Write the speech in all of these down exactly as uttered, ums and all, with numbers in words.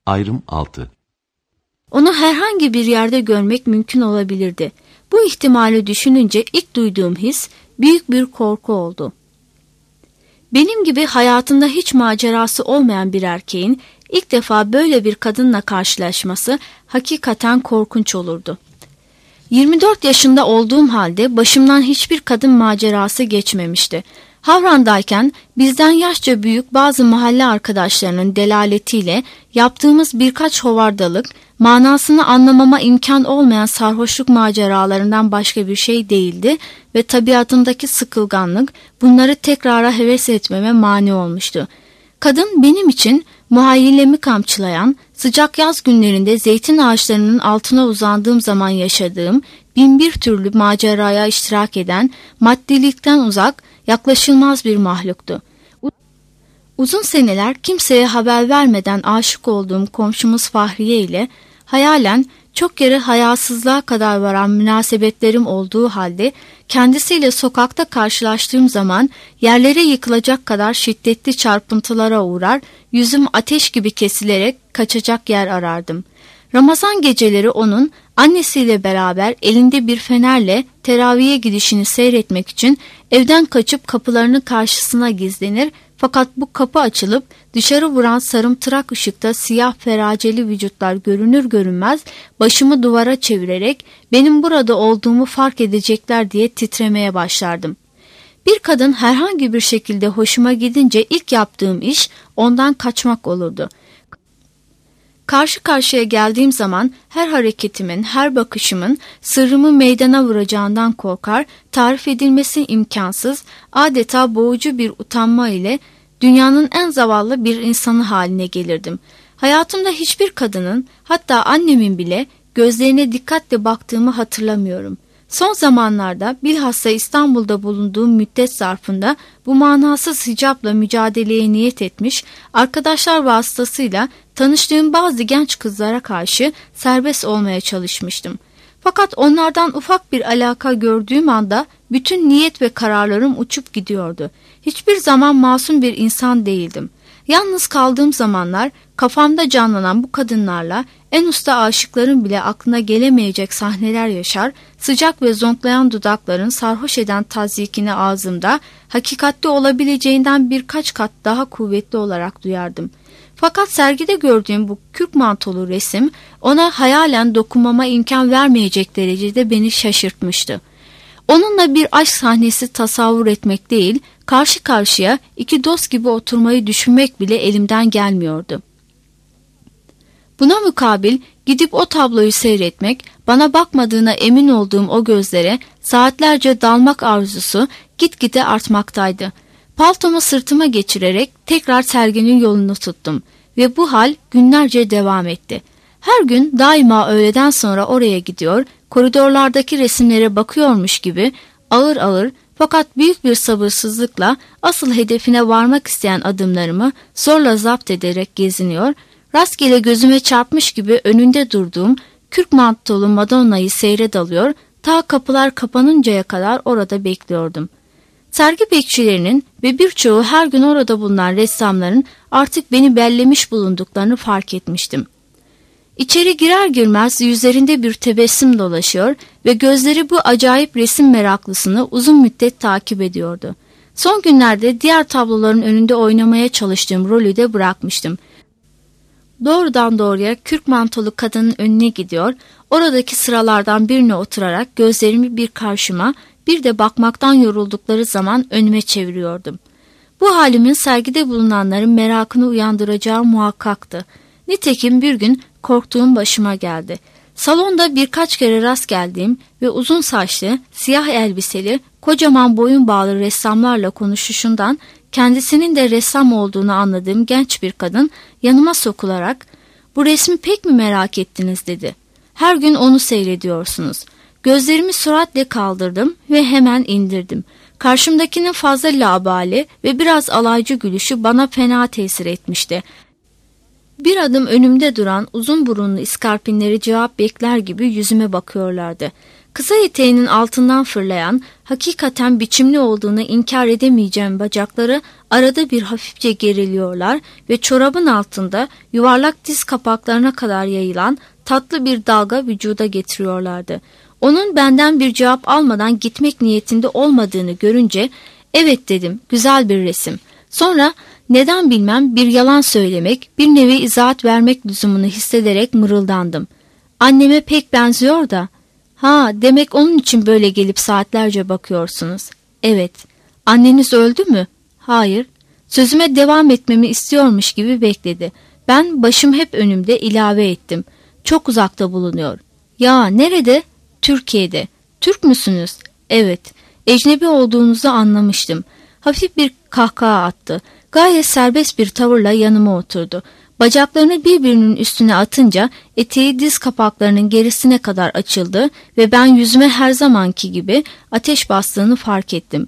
Ayrım altı. Onu herhangi bir yerde görmek mümkün olabilirdi. Bu ihtimali düşününce ilk duyduğum his büyük bir korku oldu. Benim gibi hayatında hiç macerası olmayan bir erkeğin ilk defa böyle bir kadınla karşılaşması hakikaten korkunç olurdu. yirmi dört yaşında olduğum halde başımdan hiçbir kadın macerası geçmemişti. Havran'dayken bizden yaşça büyük bazı mahalle arkadaşlarının delaletiyle yaptığımız birkaç hovardalık, manasını anlamama imkan olmayan sarhoşluk maceralarından başka bir şey değildi ve tabiatımdaki sıkılganlık bunları tekrara heves etmeme mani olmuştu. Kadın benim için muhayyilemi kamçılayan, sıcak yaz günlerinde zeytin ağaçlarının altına uzandığım zaman yaşadığım bin bir türlü maceraya iştirak eden, maddilikten uzak, yaklaşılmaz bir mahluktu. Uzun seneler kimseye haber vermeden aşık olduğum komşumuz Fahriye ile hayalen çok kere hayasızlığa kadar varan münasebetlerim olduğu halde kendisiyle sokakta karşılaştığım zaman yerlere yıkılacak kadar şiddetli çarpıntılara uğrar, yüzüm ateş gibi kesilerek kaçacak yer arardım. Ramazan geceleri onun annesiyle beraber elinde bir fenerle teraviye gidişini seyretmek için evden kaçıp kapılarının karşısına gizlenir, fakat bu kapı açılıp dışarı vuran sarımtırak ışıkta siyah feraceli vücutlar görünür görünmez başımı duvara çevirerek benim burada olduğumu fark edecekler diye titremeye başlardım. Bir kadın herhangi bir şekilde hoşuma gidince ilk yaptığım iş ondan kaçmak olurdu. Karşı karşıya geldiğim zaman her hareketimin, her bakışımın sırrımı meydana vuracağından korkar, tarif edilmesi imkansız, adeta boğucu bir utanma ile dünyanın en zavallı bir insanı haline gelirdim. Hayatımda hiçbir kadının, hatta annemin bile gözlerine dikkatle baktığımı hatırlamıyorum. Son zamanlarda bilhassa İstanbul'da bulunduğum müddet zarfında bu manasız hicapla mücadeleye niyet etmiş, arkadaşlar vasıtasıyla tanıştığım bazı genç kızlara karşı serbest olmaya çalışmıştım. Fakat onlardan ufak bir alaka gördüğüm anda bütün niyet ve kararlarım uçup gidiyordu. Hiçbir zaman masum bir insan değildim. Yalnız kaldığım zamanlar kafamda canlanan bu kadınlarla en usta aşıkların bile aklına gelemeyecek sahneler yaşar, sıcak ve zonklayan dudakların sarhoş eden tazyikini ağzımda hakikatte olabileceğinden birkaç kat daha kuvvetli olarak duyardım. Fakat sergide gördüğüm bu kürk mantolu resim ona hayalen dokunmama imkan vermeyecek derecede beni şaşırtmıştı. Onunla bir aşk sahnesi tasavvur etmek değil, karşı karşıya iki dost gibi oturmayı düşünmek bile elimden gelmiyordu. Buna mukabil gidip o tabloyu seyretmek, bana bakmadığına emin olduğum o gözlere saatlerce dalmak arzusu gitgide artmaktaydı. Paltomu sırtıma geçirerek tekrar serginin yolunu tuttum ve bu hal günlerce devam etti. Her gün daima öğleden sonra oraya gidiyor, koridorlardaki resimlere bakıyormuş gibi ağır ağır fakat büyük bir sabırsızlıkla asıl hedefine varmak isteyen adımlarımı zorla zapt ederek geziniyor, rastgele gözüme çarpmış gibi önünde durduğum kürk mantolu Madonna'yı seyre dalıyor, ta kapılar kapanıncaya kadar orada bekliyordum. Sergi bekçilerinin ve birçoğu her gün orada bulunan ressamların artık beni bellemiş bulunduklarını fark etmiştim. İçeri girer girmez yüzlerinde bir tebessüm dolaşıyor ve gözleri bu acayip resim meraklısını uzun müddet takip ediyordu. Son günlerde diğer tabloların önünde oynamaya çalıştığım rolü de bırakmıştım. Doğrudan doğruya kürk mantolu kadının önüne gidiyor, oradaki sıralardan birine oturarak gözlerimi bir karşıma, bir de bakmaktan yoruldukları zaman önüme çeviriyordum. Bu halimin sergide bulunanların merakını uyandıracağı muhakkaktı. Nitekim bir gün korktuğum başıma geldi. Salonda birkaç kere rast geldiğim ve uzun saçlı, siyah elbiseli, kocaman boyun bağlı ressamlarla konuşuşundan kendisinin de ressam olduğunu anladığım genç bir kadın yanıma sokularak "Bu resmi pek mi merak ettiniz?" dedi. "Her gün onu seyrediyorsunuz." Gözlerimi süratle kaldırdım ve hemen indirdim. Karşımdakinin fazla labali ve biraz alaycı gülüşü bana fena tesir etmişti. Bir adım önümde duran uzun burunlu iskarpinleri cevap bekler gibi yüzüme bakıyorlardı. Kısa eteğinin altından fırlayan, hakikaten biçimli olduğunu inkar edemeyeceğim bacakları arada bir hafifçe geriliyorlar ve çorabın altında yuvarlak diz kapaklarına kadar yayılan tatlı bir dalga vücuda getiriyorlardı. Onun benden bir cevap almadan gitmek niyetinde olmadığını görünce, evet dedim, güzel bir resim. Sonra neden bilmem bir yalan söylemek, bir nevi izahat vermek lüzumunu hissederek mırıldandım. Anneme pek benziyor da. Ha, demek onun için böyle gelip saatlerce bakıyorsunuz. Evet. Anneniz öldü mü? Hayır. Sözüme devam etmemi istiyormuş gibi bekledi. Ben başım hep önümde ilave ettim. Çok uzakta bulunuyor. Ya nerede? Türkiye'de. Türk müsünüz? Evet. Ecnebi olduğunuzu anlamıştım. Hafif bir kahkaha attı. Gayet serbest bir tavırla yanıma oturdu. Bacaklarını birbirinin üstüne atınca eteği diz kapaklarının gerisine kadar açıldı ve ben yüzüme her zamanki gibi ateş bastığını fark ettim.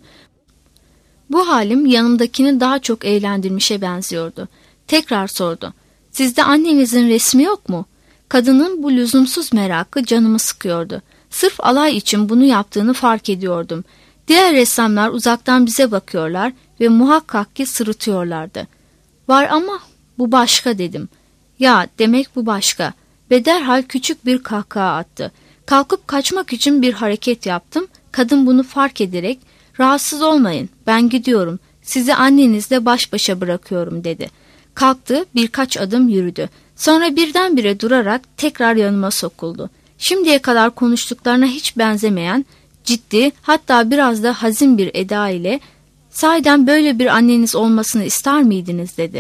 Bu halim yanımdakini daha çok eğlendirmişe benziyordu. Tekrar sordu. Sizde annenizin resmi yok mu? Kadının bu lüzumsuz merakı canımı sıkıyordu. Sırf alay için bunu yaptığını fark ediyordum. Diğer ressamlar uzaktan bize bakıyorlar ve muhakkak ki sırıtıyorlardı. Var ama bu başka dedim. Ya demek bu başka. Ve derhal küçük bir kahkaha attı. Kalkıp kaçmak için bir hareket yaptım. Kadın bunu fark ederek rahatsız olmayın, ben gidiyorum, sizi annenizle baş başa bırakıyorum dedi. Kalktı, birkaç adım yürüdü. Sonra birdenbire durarak tekrar yanıma sokuldu. Şimdiye kadar konuştuklarına hiç benzemeyen, ciddi, hatta biraz da hazin bir eda ile "Sahiden böyle bir anneniz olmasını ister miydiniz?" dedi.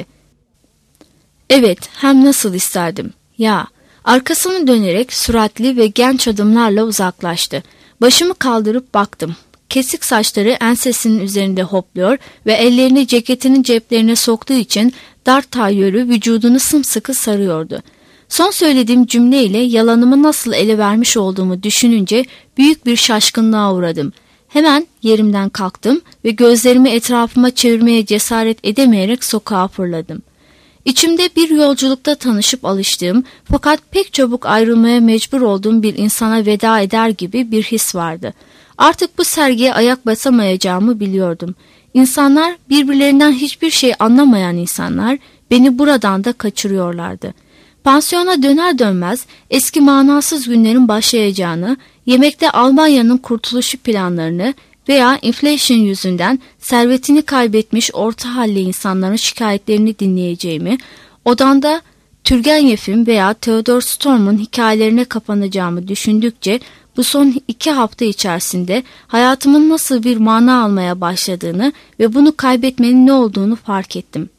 Evet, hem nasıl isterdim. Ya, arkasını dönerek süratli ve genç adımlarla uzaklaştı. Başımı kaldırıp baktım. Kesik saçları ensesinin üzerinde hopluyor ve ellerini ceketinin ceplerine soktuğu için dar tayyörü vücudunu sımsıkı sarıyordu. Son söylediğim cümleyle yalanımı nasıl ele vermiş olduğumu düşününce büyük bir şaşkınlığa uğradım. Hemen yerimden kalktım ve gözlerimi etrafıma çevirmeye cesaret edemeyerek sokağa fırladım. İçimde bir yolculukta tanışıp alıştığım fakat pek çabuk ayrılmaya mecbur olduğum bir insana veda eder gibi bir his vardı. Artık bu sergiye ayak basamayacağımı biliyordum. İnsanlar, birbirlerinden hiçbir şey anlamayan insanlar, beni buradan da kaçırıyorlardı. Pansiyona döner dönmez eski manasız günlerin başlayacağını, yemekte Almanya'nın kurtuluşu planlarını veya inflation yüzünden servetini kaybetmiş orta halli insanların şikayetlerini dinleyeceğimi, odanda Turgenev'in veya Theodor Storm'un hikayelerine kapanacağımı düşündükçe bu son iki hafta içerisinde hayatımın nasıl bir mana almaya başladığını ve bunu kaybetmenin ne olduğunu fark ettim.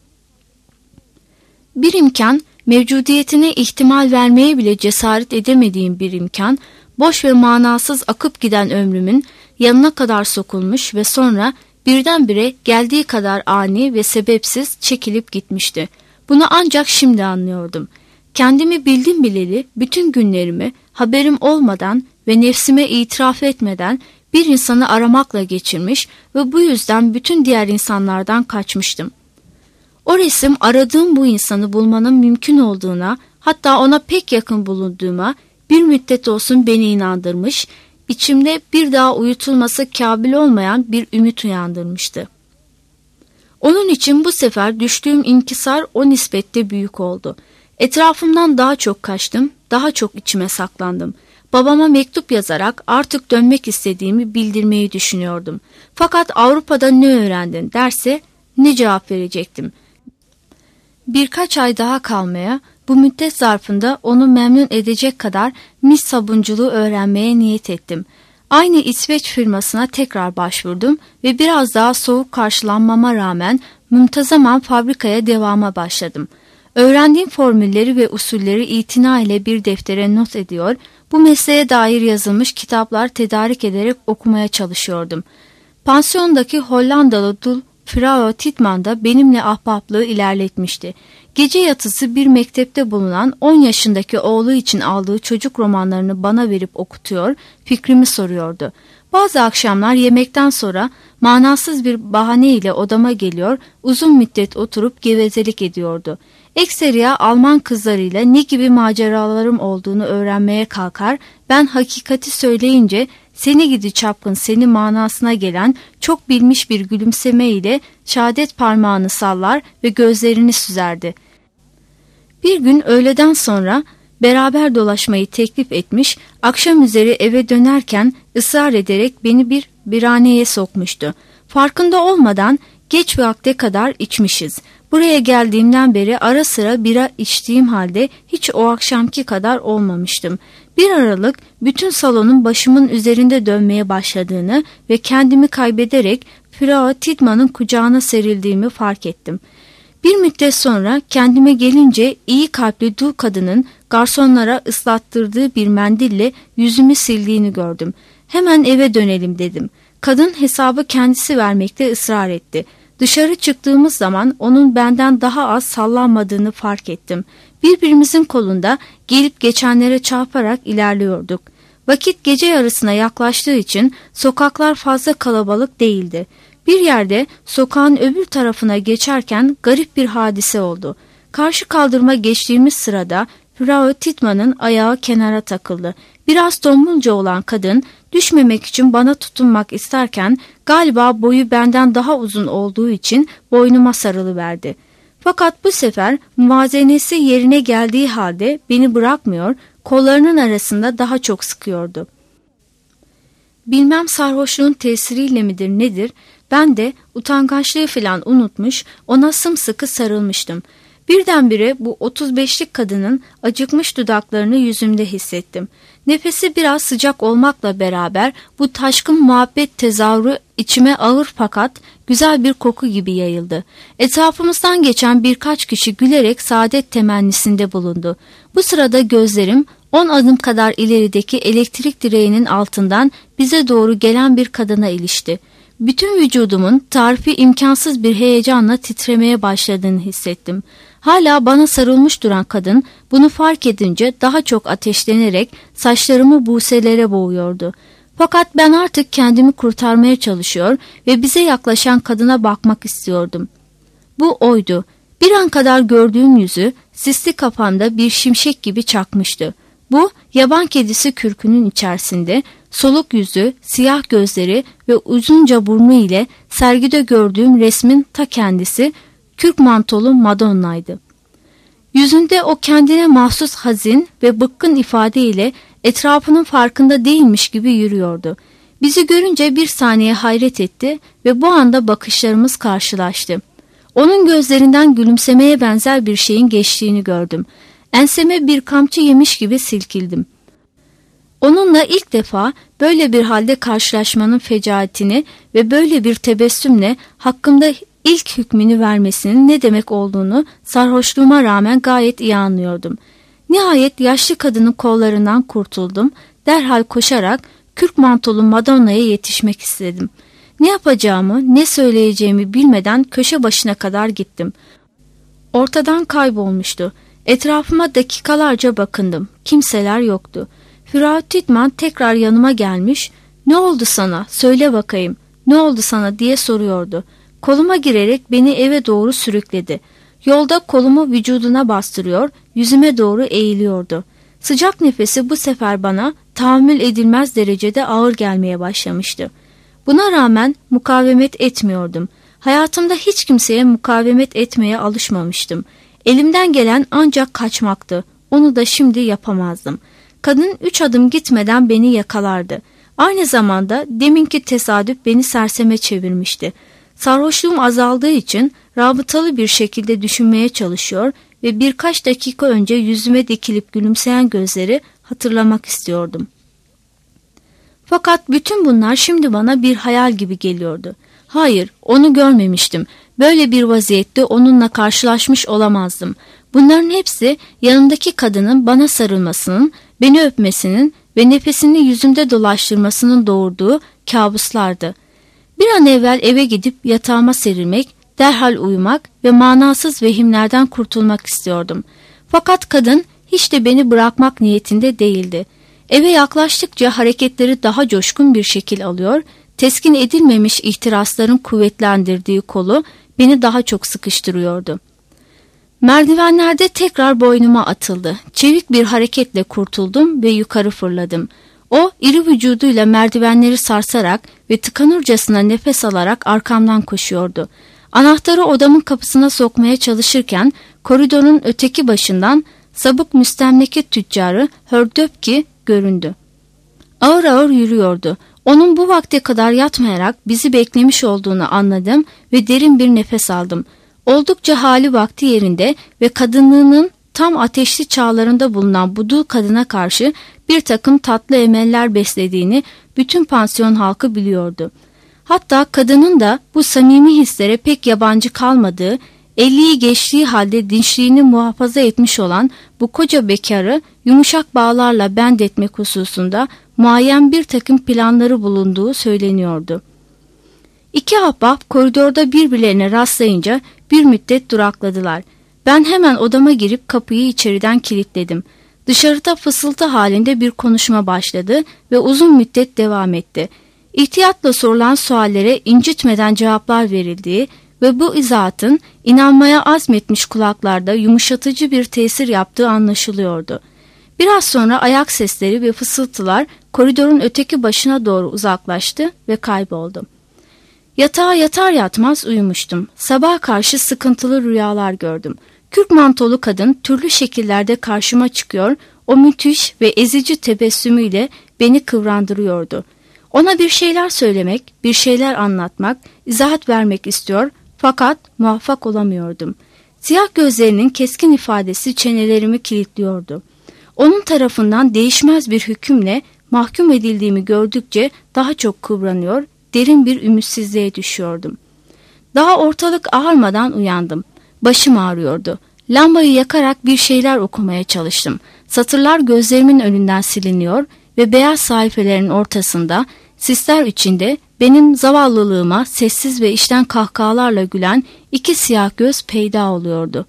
Bir imkan, mevcudiyetine ihtimal vermeye bile cesaret edemediğim bir imkan, boş ve manasız akıp giden ömrümün yanına kadar sokulmuş ve sonra birdenbire geldiği kadar ani ve sebepsiz çekilip gitmişti. Bunu ancak şimdi anlıyordum. Kendimi bildim bileli bütün günlerimi haberim olmadan ve nefsime itiraf etmeden bir insanı aramakla geçirmiş ve bu yüzden bütün diğer insanlardan kaçmıştım. O resim aradığım bu insanı bulmanın mümkün olduğuna, hatta ona pek yakın bulunduğuma bir müddet olsun beni inandırmış, içimde bir daha uyutulması kabil olmayan bir ümit uyandırmıştı. Onun için bu sefer düştüğüm inkisar o nispette büyük oldu. Etrafımdan daha çok kaçtım, daha çok içime saklandım. Babama mektup yazarak artık dönmek istediğimi bildirmeyi düşünüyordum. Fakat Avrupa'da ne öğrendin derse ne cevap verecektim? Birkaç ay daha kalmaya, bu müddet zarfında onu memnun edecek kadar mis sabunculuğu öğrenmeye niyet ettim. Aynı İsveç firmasına tekrar başvurdum ve biraz daha soğuk karşılanmama rağmen müntezaman fabrikaya devama başladım. Öğrendiğim formülleri ve usulleri itina ile bir deftere not ediyor, bu mesleğe dair yazılmış kitaplar tedarik ederek okumaya çalışıyordum. Pansiyondaki Hollandalı dul Frau Titman da benimle ahbaplığı ilerletmişti. Gece yatısı bir mektepte bulunan on yaşındaki oğlu için aldığı çocuk romanlarını bana verip okutuyor, fikrimi soruyordu. Bazı akşamlar yemekten sonra manasız bir bahane ile odama geliyor, uzun müddet oturup gevezelik ediyordu. Ekseriya Alman kızlarıyla ne gibi maceralarım olduğunu öğrenmeye kalkar, ben hakikati söyleyince seni gidi çapkın seni manasına gelen çok bilmiş bir gülümseme ile şehadet parmağını sallar ve gözlerini süzerdi. Bir gün öğleden sonra beraber dolaşmayı teklif etmiş, akşam üzeri eve dönerken ısrar ederek beni bir birhaneye sokmuştu. Farkında olmadan geç vakte kadar içmişiz. Buraya geldiğimden beri ara sıra bira içtiğim halde hiç o akşamki kadar olmamıştım. Bir aralık bütün salonun başımın üzerinde dönmeye başladığını ve kendimi kaybederek Frau Tidmann'ın kucağına serildiğimi fark ettim. Bir müddet sonra kendime gelince iyi kalpli dul kadının garsonlara ıslattırdığı bir mendille yüzümü sildiğini gördüm. Hemen eve dönelim dedim. Kadın hesabı kendisi vermekte ısrar etti. Dışarı çıktığımız zaman onun benden daha az sallanmadığını fark ettim. Birbirimizin kolunda gelip geçenlere çarparak ilerliyorduk. Vakit gece yarısına yaklaştığı için sokaklar fazla kalabalık değildi. Bir yerde sokağın öbür tarafına geçerken garip bir hadise oldu. Karşı kaldırıma geçtiğimiz sırada Frau Tidmann'ın ayağı kenara takıldı. Biraz tombulca olan kadın düşmemek için bana tutunmak isterken galiba boyu benden daha uzun olduğu için boynuma sarılıverdi. Fakat bu sefer muvazenesi yerine geldiği halde beni bırakmıyor, kollarının arasında daha çok sıkıyordu. Bilmem sarhoşluğun tesiriyle midir nedir, ben de utangaçlığı filan unutmuş, ona sımsıkı sarılmıştım. Birdenbire bu otuz beşlik kadının acıkmış dudaklarını yüzümde hissettim. Nefesi biraz sıcak olmakla beraber bu taşkın muhabbet tezahürü içime ağır fakat güzel bir koku gibi yayıldı. Etrafımızdan geçen birkaç kişi gülerek saadet temennisinde bulundu. Bu sırada gözlerim on adım kadar ilerideki elektrik direğinin altından bize doğru gelen bir kadına ilişti. Bütün vücudumun tarifi imkansız bir heyecanla titremeye başladığını hissettim. Hala bana sarılmış duran kadın bunu fark edince daha çok ateşlenerek saçlarımı buselere boğuyordu. Fakat ben artık kendimi kurtarmaya çalışıyor ve bize yaklaşan kadına bakmak istiyordum. Bu oydu. Bir an kadar gördüğüm yüzü sisli kafamda bir şimşek gibi çakmıştı. Bu yaban kedisi kürkünün içerisinde soluk yüzü, siyah gözleri ve uzunca burnu ile sergide gördüğüm resmin ta kendisi kürk mantolu Madonna'ydı. Yüzünde o kendine mahsus hazin ve bıkkın ifadeyle etrafının farkında değilmiş gibi yürüyordu. Bizi görünce bir saniye hayret etti ve bu anda bakışlarımız karşılaştı. Onun gözlerinden gülümsemeye benzer bir şeyin geçtiğini gördüm. Enseme bir kamçı yemiş gibi silkildim. Onunla ilk defa böyle bir halde karşılaşmanın fecaatini ve böyle bir tebessümle hakkımda ilk hükmünü vermesinin ne demek olduğunu sarhoşluğuma rağmen gayet iyi anlıyordum. Nihayet yaşlı kadının kollarından kurtuldum. Derhal koşarak kürk mantolu Madonna'ya yetişmek istedim. Ne yapacağımı, ne söyleyeceğimi bilmeden köşe başına kadar gittim. Ortadan kaybolmuştu. Etrafıma dakikalarca bakındım. Kimseler yoktu. Frau Tidmann tekrar yanıma gelmiş, "Ne oldu sana? Söyle bakayım. Ne oldu sana?" diye soruyordu. Koluma girerek beni eve doğru sürükledi. Yolda kolumu vücuduna bastırıyor, yüzüme doğru eğiliyordu. Sıcak nefesi bu sefer bana tahammül edilmez derecede ağır gelmeye başlamıştı. Buna rağmen mukavemet etmiyordum. Hayatımda hiç kimseye mukavemet etmeye alışmamıştım. Elimden gelen ancak kaçmaktı. Onu da şimdi yapamazdım. Kadın üç adım gitmeden beni yakalardı. Aynı zamanda deminki tesadüf beni serseme çevirmişti. Sarhoşluğum azaldığı için rabıtalı bir şekilde düşünmeye çalışıyor ve birkaç dakika önce yüzüme dikilip gülümseyen gözleri hatırlamak istiyordum. Fakat bütün bunlar şimdi bana bir hayal gibi geliyordu. Hayır, onu görmemiştim. Böyle bir vaziyette onunla karşılaşmış olamazdım. Bunların hepsi yanımdaki kadının bana sarılmasının, beni öpmesinin ve nefesini yüzümde dolaştırmasının doğurduğu kabuslardı. Bir an evvel eve gidip yatağıma serilmek, derhal uyumak ve manasız vehimlerden kurtulmak istiyordum. Fakat kadın hiç de beni bırakmak niyetinde değildi. Eve yaklaştıkça hareketleri daha coşkun bir şekil alıyor, teskin edilmemiş ihtirasların kuvvetlendirdiği kolu beni daha çok sıkıştırıyordu. Merdivenlerde tekrar boynuma atıldı. Çevik bir hareketle kurtuldum ve yukarı fırladım. O iri vücuduyla merdivenleri sarsarak ve tıkanırcasına nefes alarak arkamdan koşuyordu. Anahtarı odamın kapısına sokmaya çalışırken koridorun öteki başından sabık müstemleke tüccarı Hördöpki göründü. Ağır ağır yürüyordu. Onun bu vakte kadar yatmayarak bizi beklemiş olduğunu anladım ve derin bir nefes aldım. Oldukça hali vakti yerinde ve kadınlığının tam ateşli çağlarında bulunan bu dul kadına karşı bir takım tatlı emeller beslediğini bütün pansiyon halkı biliyordu. Hatta kadının da bu samimi hislere pek yabancı kalmadığı, elliyi geçtiği halde dinçliğini muhafaza etmiş olan bu koca bekarı yumuşak bağlarla bendetmek hususunda muayyen bir takım planları bulunduğu söyleniyordu. İki ahbap koridorda birbirlerine rastlayınca bir müddet durakladılar. Ben hemen odama girip kapıyı içeriden kilitledim. Dışarıda fısıltı halinde bir konuşma başladı ve uzun müddet devam etti. İhtiyatla sorulan suallere incitmeden cevaplar verildiği ve bu izahatın inanmaya azmetmiş kulaklarda yumuşatıcı bir tesir yaptığı anlaşılıyordu. Biraz sonra ayak sesleri ve fısıltılar koridorun öteki başına doğru uzaklaştı ve kayboldu. Yatağa yatar yatmaz uyumuştum. Sabaha karşı sıkıntılı rüyalar gördüm. Kürk mantolu kadın türlü şekillerde karşıma çıkıyor, o müthiş ve ezici tebessümüyle beni kıvrandırıyordu. Ona bir şeyler söylemek, bir şeyler anlatmak, izahat vermek istiyor fakat muvaffak olamıyordum. Siyah gözlerinin keskin ifadesi çenelerimi kilitliyordu. Onun tarafından değişmez bir hükümle mahkum edildiğimi gördükçe daha çok kıvranıyor, derin bir ümitsizliğe düşüyordum. Daha ortalık ağarmadan uyandım. Başım ağrıyordu. Lambayı yakarak bir şeyler okumaya çalıştım. Satırlar gözlerimin önünden siliniyor ve beyaz sayfelerin ortasında, sisler içinde benim zavallılığıma sessiz ve içten kahkahalarla gülen iki siyah göz peyda oluyordu.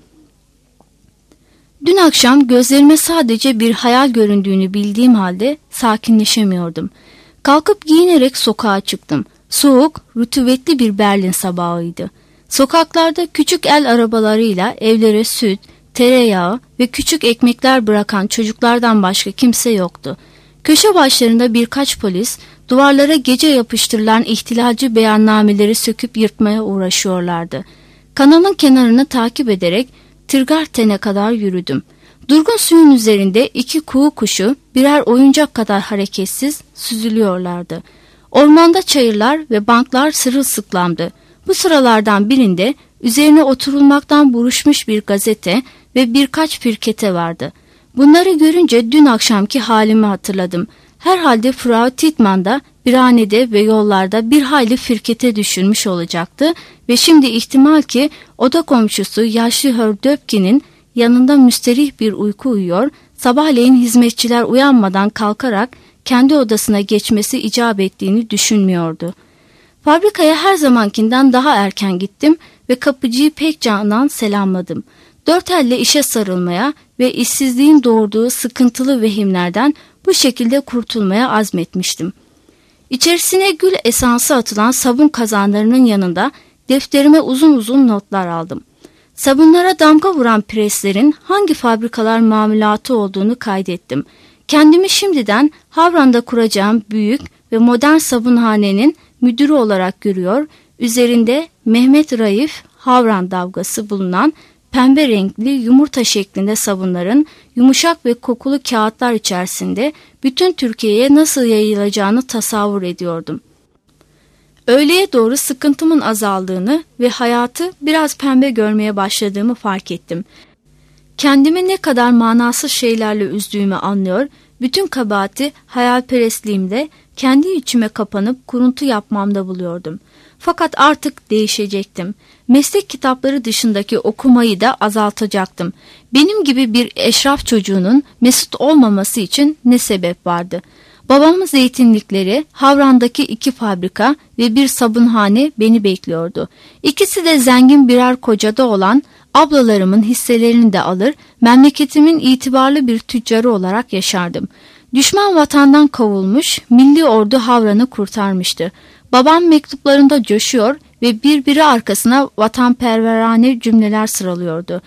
Dün akşam gözlerime sadece bir hayal göründüğünü bildiğim halde sakinleşemiyordum. Kalkıp giyinerek sokağa çıktım. Soğuk, rutubetli bir Berlin sabahıydı. Sokaklarda küçük el arabalarıyla evlere süt, tereyağı ve küçük ekmekler bırakan çocuklardan başka kimse yoktu. Köşe başlarında birkaç polis, duvarlara gece yapıştırılan ihtilalci beyannameleri söküp yırtmaya uğraşıyorlardı. Kanalın kenarını takip ederek Tırgarten'e kadar yürüdüm. Durgun suyun üzerinde iki kuğu kuşu birer oyuncak kadar hareketsiz süzülüyorlardı. Ormanda çayırlar ve banklar sırılsıklamdı. Bu sıralardan birinde üzerine oturulmaktan buruşmuş bir gazete ve birkaç firkete vardı. Bunları görünce dün akşamki halimi hatırladım. Herhalde Frau Titman da birhanede ve yollarda bir hayli firkete düşürmüş olacaktı ve şimdi ihtimal ki oda komşusu yaşlı Hördöpki'nin yanında müsterih bir uyku uyuyor, sabahleyin hizmetçiler uyanmadan kalkarak kendi odasına geçmesi icap ettiğini düşünmüyordu. Fabrikaya her zamankinden daha erken gittim ve kapıcıyı pek candan selamladım. Dört elle işe sarılmaya ve işsizliğin doğurduğu sıkıntılı vehimlerden bu şekilde kurtulmaya azmetmiştim. İçerisine gül esansı atılan sabun kazanlarının yanında defterime uzun uzun notlar aldım. Sabunlara damga vuran preslerin hangi fabrikalar mamulatı olduğunu kaydettim. Kendimi şimdiden Havran'da kuracağım büyük ve modern sabunhanenin müdürü olarak görüyor, üzerinde Mehmet Raif Havran damgası bulunan pembe renkli yumurta şeklinde sabunların yumuşak ve kokulu kağıtlar içerisinde bütün Türkiye'ye nasıl yayılacağını tasavvur ediyordum. Öğleye doğru sıkıntımın azaldığını ve hayatı biraz pembe görmeye başladığımı fark ettim. Kendimi ne kadar manasız şeylerle üzdüğümü anlıyor, bütün kabahati hayalperestliğimde kendi içime kapanıp kuruntu yapmamda buluyordum. Fakat artık değişecektim. Meslek kitapları dışındaki okumayı da azaltacaktım. Benim gibi bir eşraf çocuğunun mesut olmaması için ne sebep vardı? Babamın zeytinlikleri, Havran'daki iki fabrika ve bir sabunhane beni bekliyordu. İkisi de zengin birer kocada olan ablalarımın hisselerini de alır, memleketimin itibarlı bir tüccarı olarak yaşardım. Düşman vatandan kovulmuş, milli ordu Havran'ı kurtarmıştı. Babam mektuplarında coşuyor ve birbiri arkasına vatanperverane cümleler sıralıyordu.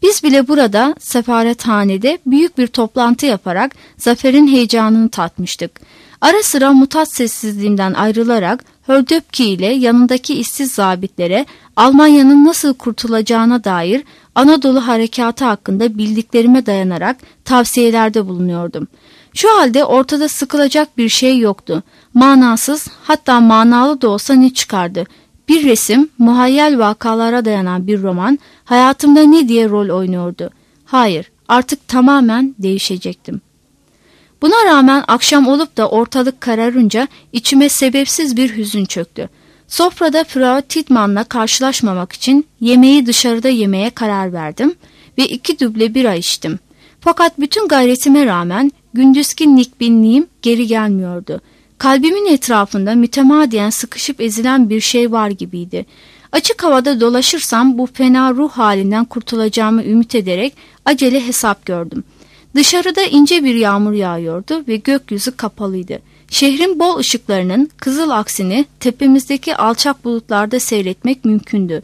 Biz bile burada sefarethanede büyük bir toplantı yaparak zaferin heyecanını tatmıştık. Ara sıra mutat sessizliğimden ayrılarak Hördöpki ile yanındaki işsiz zabitlere Almanya'nın nasıl kurtulacağına dair Anadolu harekatı hakkında bildiklerime dayanarak tavsiyelerde bulunuyordum. Şu halde ortada sıkılacak bir şey yoktu. Manasız, hatta manalı da olsa ne çıkardı? Bir resim, muhayyel vakalara dayanan bir roman hayatımda ne diye rol oynuyordu? Hayır, artık tamamen değişecektim. Buna rağmen akşam olup da ortalık kararınca içime sebepsiz bir hüzün çöktü. Sofrada Frau Tiedeman'la karşılaşmamak için yemeği dışarıda yemeye karar verdim ve iki düble bira içtim. Fakat bütün gayretime rağmen gündüzki nikbinliğim geri gelmiyordu. Kalbimin etrafında mütemadiyen sıkışıp ezilen bir şey var gibiydi. Açık havada dolaşırsam bu fena ruh halinden kurtulacağımı ümit ederek acele hesap gördüm. Dışarıda ince bir yağmur yağıyordu ve gökyüzü kapalıydı. Şehrin bol ışıklarının kızıl aksini tepemizdeki alçak bulutlarda seyretmek mümkündü.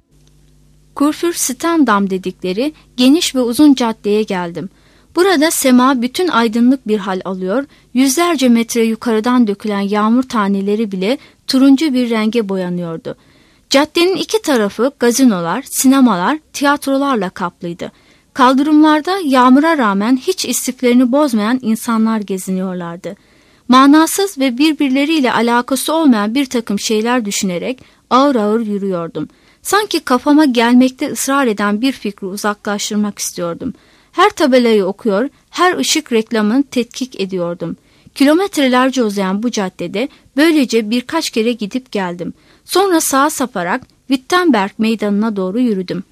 Kurfürstendamm dedikleri geniş ve uzun caddeye geldim. Burada sema bütün aydınlık bir hal alıyor, yüzlerce metre yukarıdan dökülen yağmur taneleri bile turuncu bir renge boyanıyordu. Caddenin iki tarafı gazinolar, sinemalar, tiyatrolarla kaplıydı. Kaldırımlarda yağmura rağmen hiç istiflerini bozmayan insanlar geziniyorlardı. Manasız ve birbirleriyle alakası olmayan bir takım şeyler düşünerek ağır ağır yürüyordum. Sanki kafama gelmekte ısrar eden bir fikri uzaklaştırmak istiyordum. Her tabelayı okuyor, her ışık reklamını tetkik ediyordum. Kilometrelerce uzayan bu caddede böylece birkaç kere gidip geldim. Sonra sağa saparak Wittenberg meydanına doğru yürüdüm.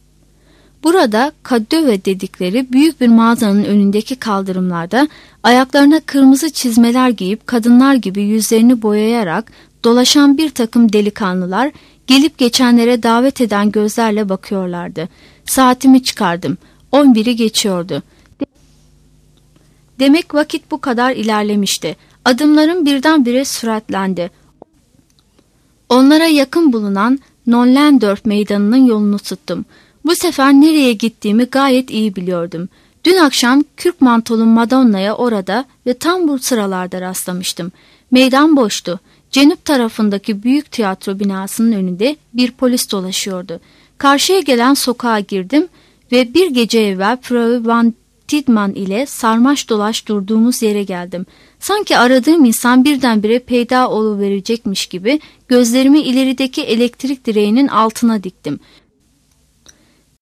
Burada Kaddöve dedikleri büyük bir mağazanın önündeki kaldırımlarda ayaklarına kırmızı çizmeler giyip kadınlar gibi yüzlerini boyayarak dolaşan bir takım delikanlılar gelip geçenlere davet eden gözlerle bakıyorlardı. Saatimi çıkardım. On biri geçiyordu. Demek vakit bu kadar ilerlemişti. Adımlarım birdenbire süratlendi. Onlara yakın bulunan Nollendorf meydanının yolunu tuttum. Bu sefer nereye gittiğimi gayet iyi biliyordum. Dün akşam kürk mantolu Madonna'ya orada ve tam bu sıralarda rastlamıştım. Meydan boştu. Cenüp tarafındaki büyük tiyatro binasının önünde bir polis dolaşıyordu. Karşıya gelen sokağa girdim ve bir gece evvel Frau van Tiedemann ile sarmaş dolaş durduğumuz yere geldim. Sanki aradığım insan birdenbire peyda oluverecekmiş gibi gözlerimi ilerideki elektrik direğinin altına diktim.